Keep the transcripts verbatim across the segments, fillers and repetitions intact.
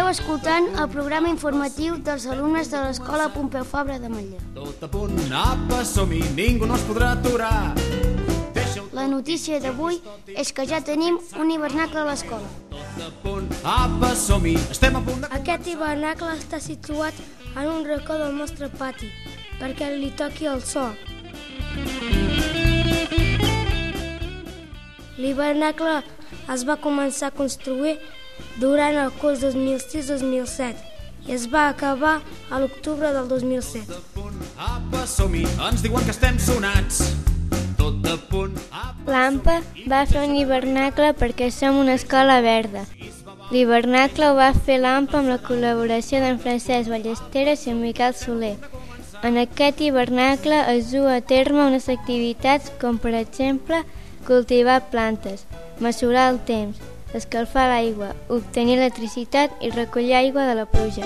Esteu escoltant el programa informatiu dels alumnes de l'Escola Pompeu Fabra de Manlleu. Tot a punt, apa, som-hi, ningú no es podrà aturar. La notícia d'avui és que ja tenim un hivernacle a l'escola. Tot a punt, apa, som-hi, estem a punt de... Aquest hivernacle està situat en un racó del nostre pati, perquè li toqui el sol. L'hivernacle es va començar a construir durant el curs dos mil sis dos mil set i es va acabar a l'octubre del dos mil set. Tot a punt, apa, som-hi, ens diuen que estem sonats. Tot a punt, apa... L'Ampa va fer un hivernacle perquè som una escola verda. L'hivernacle ho va fer l'Ampa amb la col·laboració d'en Francesc Ballesteres i en Miquel Soler. En aquest hivernacle es du a terme unes activitats com, per exemple, cultivar plantes, mesurar el temps, escalfar l'aigua, obtenir electricitat i recollir aigua de la pluja.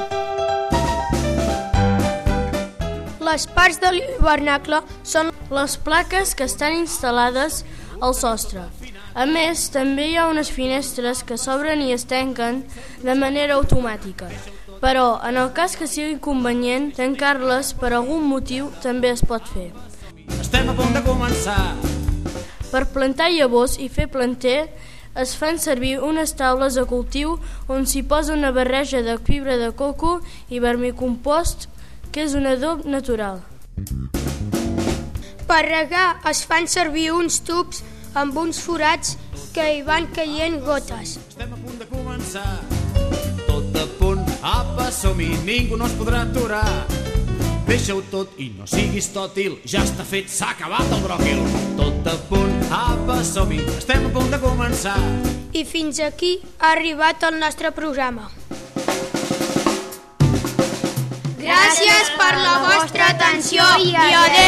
Les parts de l'hivernacle són les plaques que estan instal·lades al sostre. A més, també hi ha unes finestres que s'obren i es tanquen de manera automàtica. Però, en el cas que sigui convenient, tancar-les per algun motiu també es pot fer. Estem a punt de començar. Per plantar llavors i fer planter, es fan servir unes taules de cultiu on s'hi posa una barreja de fibra de coco i vermicompost, que és un adob natural. Per regar es fan servir uns tubs amb uns forats que hi van caient gotes. Estem a punt de començar. Tot a punt, apa, som-hi, ningú no es podrà aturar. Deixa-ho tot i no siguis tòtil, ja està fet, s'ha acabat el bròquil. Tot a punt, apa, som-hi, estem a punt de començar. I fins aquí ha arribat el nostre programa. Gràcies per la vostra atenció i adéu.